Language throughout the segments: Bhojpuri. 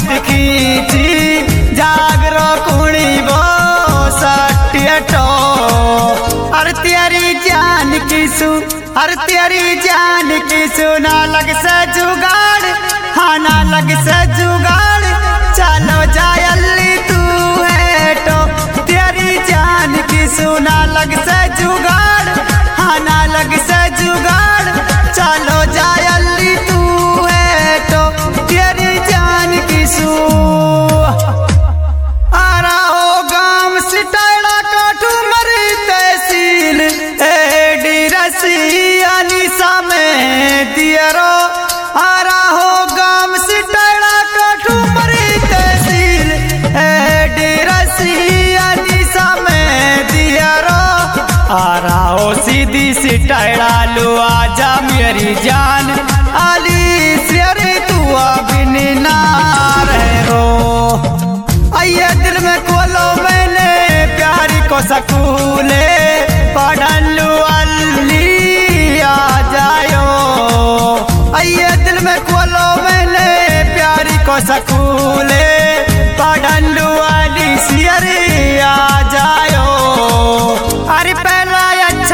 मत खींची जागरो कुणी वो सट्टो अरे तेरी जान किसु अरे तेरी जान किसु ना लग से जुगाड़ हाँ ना लग से जुगाड़ चलो जायल्ली तू है तो तेरी जान किसु ना लग से जुगाड़ हाँ ना लग से जुगाड़ चलो जायल्ली तू है तो तेरी जान किसु आरा हो गाम सिटाड़ा काठू मरी तहसील एडी रसिया निशा में दियरो आरा हो गाम सिटाड़ा काठू मरी तहसील एडी रसिया निशा में दियरो आरा हो सीधी सिटाड़ा लो आजा मेरी जान आली सियरे तू बिन ना रो आइए दिल में खोलो मैंने प्यारी को सकूले पढ़लू अल्ली आ जायो आइए दिल में खोलो मैंने प्यारी को सकूले पढ़लू अली सियरे आ जायो अरे पहला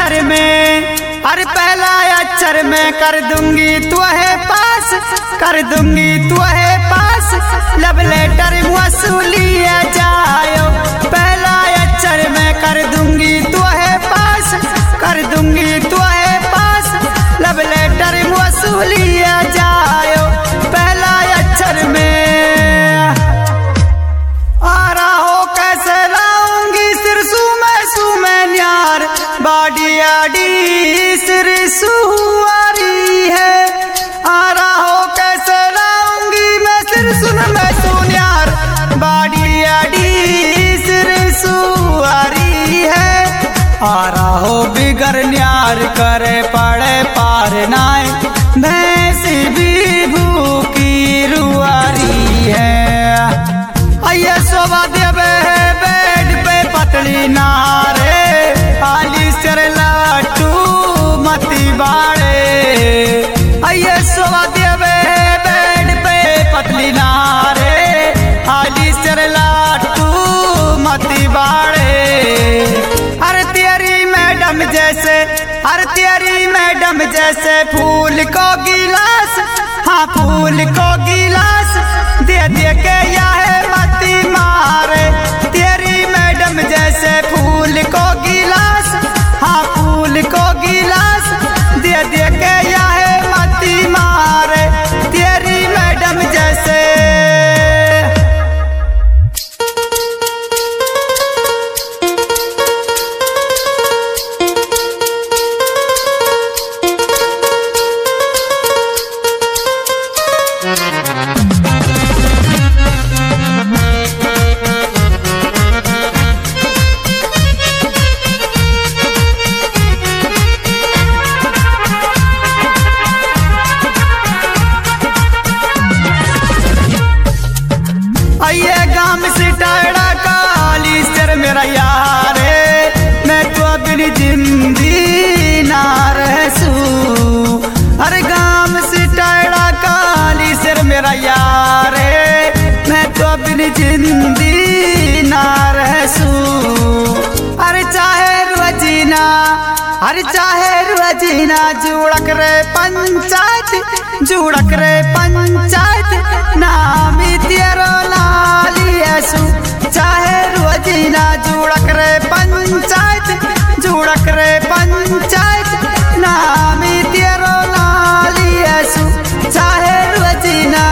अक्षर में कर दूंगी तू है पास कर दूंगी तू है पास लब लेटर वसूली जायो पहला अक्षर में कर दूंगी तू है पास कर दूंगी तू है पास लब लेटर वसूली जायो पहला अक्षर में आ रहा हो कैसे लाऊंगी सिरसू में न्यार बाडी आडी सिरसू आरी है आ रहा हो कैसे लाऊंगी मैं सिरसू में सुन्यार बाडी आडी सिरसू आरी है आ रहा हो बिगर न्यार करे पड़े पार नाय भैंसी भी भूखी रुआरी है आइए सोवा देवे बेड पे पतली नारे आली सिर लाटू मती बाड़े आइए सोवा देवे बेड पे पतली नारे आली सिर लाटू मती बाड़े अरे तेरी मैडम जैसे फूल को गिलास हाँ फूल को गिलास दे दे के यह मती मारे तेरी मैडम जैसे फूल को गिलास हाँ फूल को गिलास दे दे के यह मती मारे तेरी मैडम जैसे आइए गाम सिटाड़ा काली सर मेरा यार मैं तो अपनी जिंदगी ना रहसू अरे गाम सिटाड़ा काली सर मेरा यार मैं तो अपनी जिंदगी ना रहसू अरे चाहे रोजीना जुड़क रे पंचायत नामी तेरो लालियसु चाहे रोजीना जुड़क रे पंचायत नामी तेरो लालियसु चाहे रोजीना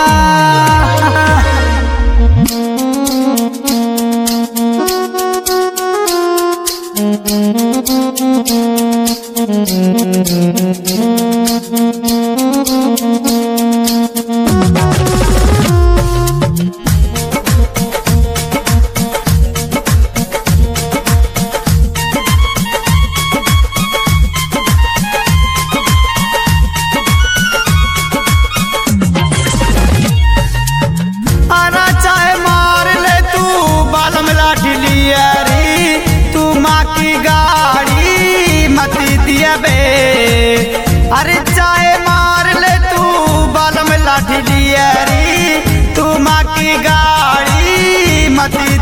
अरे चाहे मार ले तू बाल में लाठी लियरी तू माँ की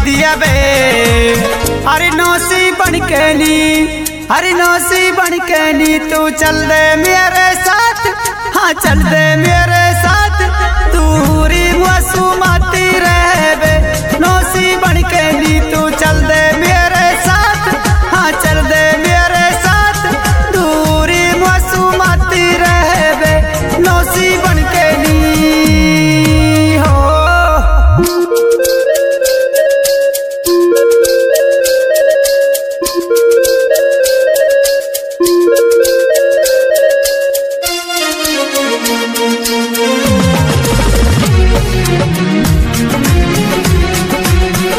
दिया बे। अरे नौसी बन के नी, अरे नौसी बन के नी तू चल दे मेरे साथ, हाँ चल दे मेरे